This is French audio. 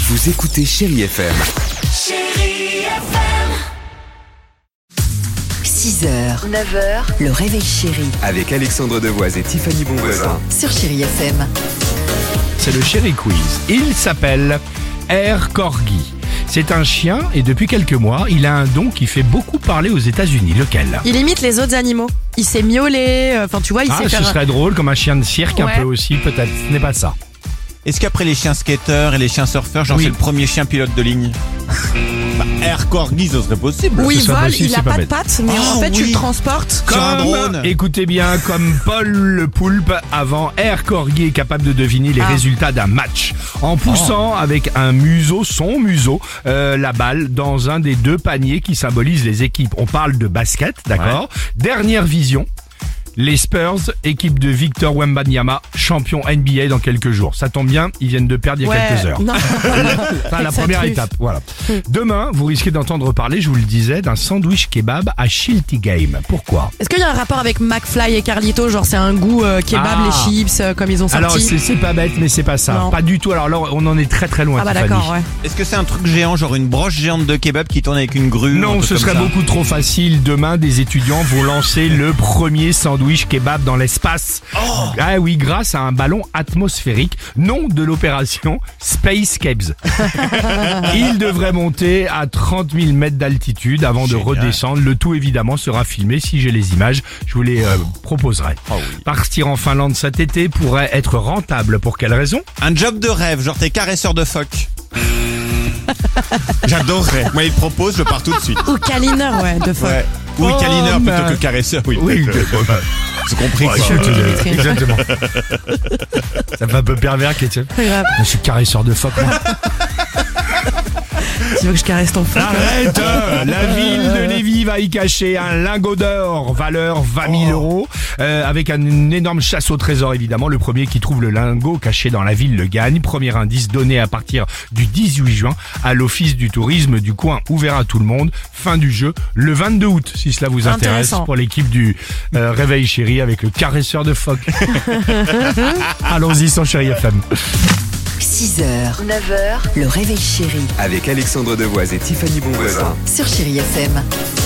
Vous écoutez Chérie FM. Chérie FM. 6h, 9h, le réveil chéri Avec Alexandre Devoise et Tiffany Bonvoisin. sur Chérie FM. C'est le Chéri Quiz. Il s'appelle Air Corgi. C'est un chien et depuis quelques mois, il a un don qui fait beaucoup parler aux États-Unis. Lequel? Il imite les autres animaux. Il sait miauler, enfin tu vois, il sait Ce faire... serait drôle, comme un chien de cirque un Ouais. peu aussi, peut-être. Ce n'est pas ça. Est-ce qu'après les chiens skateurs et les chiens surfeurs, genre Oui. c'est le premier chien pilote de ligne? Air Corgi, ça serait possible. Où il serait vole, possible, il c'est a pas pas de bête. pattes, mais Ah, en fait tu oui. le transportes. Sur un drone. Écoutez bien, comme Paul le poulpe, avant Air Corgi est capable de deviner les résultats d'un match en poussant avec un museau, son museau, la balle dans un des deux paniers qui symbolisent les équipes. On parle de basket, d'accord? Dernière vision. Les Spurs, équipe de Victor Wembanyama, champion NBA dans quelques jours. Ça tombe bien, ils viennent de perdre il y a quelques heures. Non. Enfin, la Ça première truffe. étape, voilà. Demain, vous risquez d'entendre parler, je vous le disais, d'un sandwich kebab à Shilty Game. Pourquoi? Est-ce qu'il y a un rapport avec McFly et Carlito, genre c'est un goût kebab, Ah. les chips, comme ils ont sorti? Alors, c'est pas bête, mais c'est pas ça. Non. Pas du tout. Alors là, on en est très très loin. Ah bah Tiffany. d'accord, ouais. Est-ce que c'est un truc géant, genre une broche géante de kebab qui tourne avec une grue? un Non, truc ce comme serait ça beaucoup trop facile. Demain, des étudiants vont lancer le premier sandwich kebab dans l'espace. Ah oui, grâce à un ballon atmosphérique, nom de l'opération Space Kebs. Il devrait monter à 30 000 mètres d'altitude avant de Génial. redescendre. Le tout, évidemment, sera filmé. Si j'ai les images, je vous les proposerai. Oh oui. Partir en Finlande cet été pourrait être rentable. Pour quelle raison? Un job de rêve, genre t'es caresseur de phoques. J'adorerais. Moi, il propose, je pars tout de suite. Ou câlineur, ouais, de fois. Ouais. Oui, Oh, câlineur bah. plutôt que caresseur. Oui, Oui, c'est compris. quoi. Dimitri. exactement. Ça fait un peu pervers, Ketchup. Très grave. Je suis caresseur de phoque, moi. Tu veux que je caresse ton phoque? Arrête! La ville de Lévis va y cacher un lingot d'or, valeur 20 000 euros, avec une énorme chasse au trésor évidemment. Le premier qui trouve le lingot caché dans la ville le gagne. Premier indice donné à partir du 18 juin à l'office du tourisme du coin, ouvert à tout le monde. Fin du jeu le 22 août, si cela vous intéresse, Intéressant. pour l'équipe du Réveil Chéri avec le caresseur de phoque. Allons-y sur Chéri FM. 6h, 9h, le réveil chéri Avec Alexandre Devoise et Tiffany Bonvoisin. sur Chérie FM.